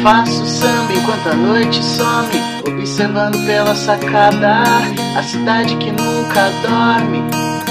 faço samba enquanto a noite some, observando pela sacada a cidade que nunca dorme.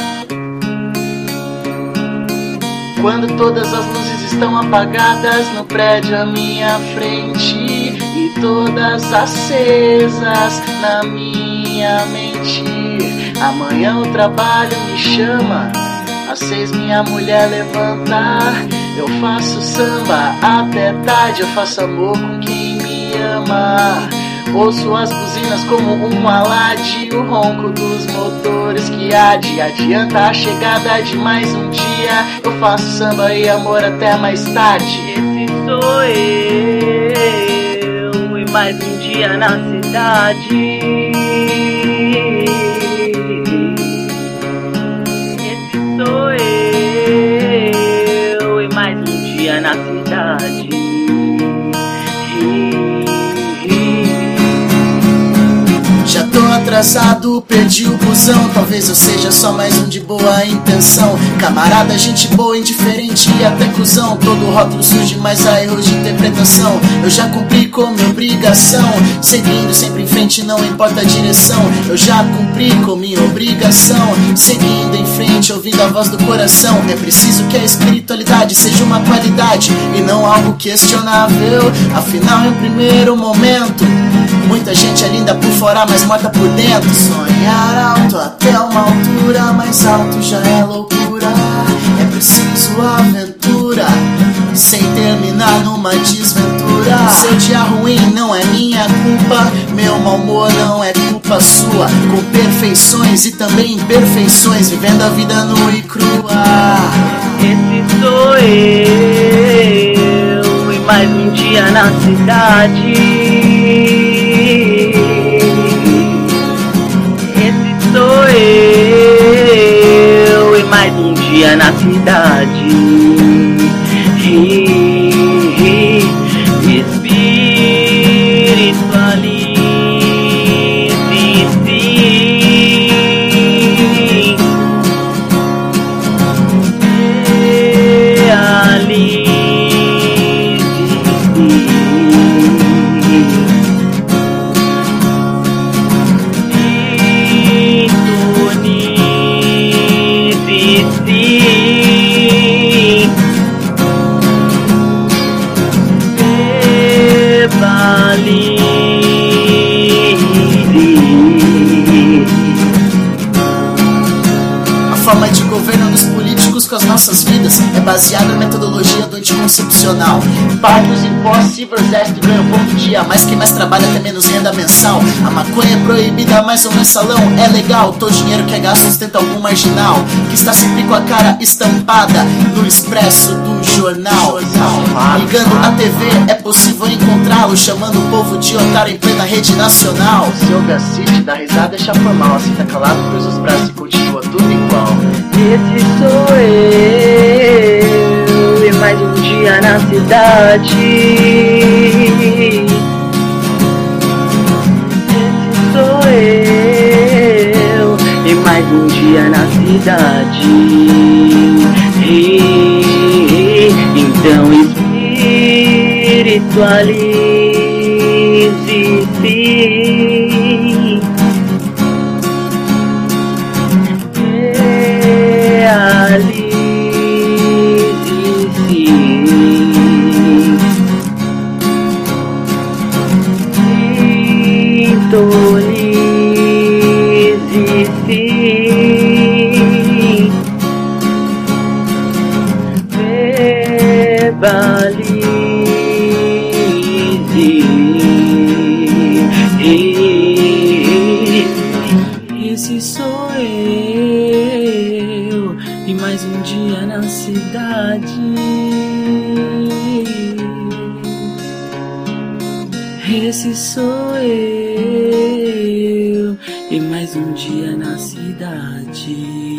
Quando todas as luzes estão apagadas no prédio à minha frente e todas acesas na minha mente, amanhã o trabalho me chama, às 6 minha mulher levanta. Eu faço samba até tarde, eu faço amor com quem me ama. Ouço as buzinas como um alarde, o ronco dos motores que adianta a chegada de mais um dia. Eu faço samba e amor até mais tarde. Esse sou eu, e mais um dia na cidade. Esse sou eu, e mais um dia na cidade. Já tô atrasado, perdi o busão. Talvez eu seja só mais um de boa intenção. Camarada, gente boa, indiferente e até cuzão. Todo rótulo surge, mas há erros de interpretação. Eu já cumpri com minha obrigação, seguindo sempre em frente, não importa a direção. Eu já cumpri com minha obrigação, seguindo em frente, ouvindo a voz do coração. É preciso que a espiritualidade seja uma qualidade e não algo questionável. Afinal, em primeiro momento, muita gente é linda por fora, mas morta por dentro. Sonhar alto até uma altura mais alto já é loucura. É preciso aventura, sem terminar numa desventura. Seu dia ruim não é minha culpa, meu mau humor não é culpa sua. Com perfeições e também imperfeições, vivendo a vida nua e crua. Esse sou eu, e mais um dia na cidade. Sou eu, e mais um dia na cidade. A forma de governo dos políticos com as nossas vidas é baseada na metodologia do anticoncepcional. Pague os impostos e o exército ganha um ponto dia, mas quem mais trabalha tem menos renda mensal. A maconha é proibida, mas o mensalão é legal. Todo dinheiro que é gasto sustenta algum marginal que está sempre com a cara estampada no expresso do jornal. Ligando a TV é possível encontrá-lo, chamando o povo de otário em plena rede nacional. O seu Gacite dá risada, deixa formal, assim tá calado, cruza os braços e continua tudo igual. Esse sou eu, e mais um dia na cidade. Esse sou eu, e mais um dia na cidade. Então espiritualize-se. Esse sou eu, e mais um dia na cidade. Esse sou eu, e mais um dia na cidade.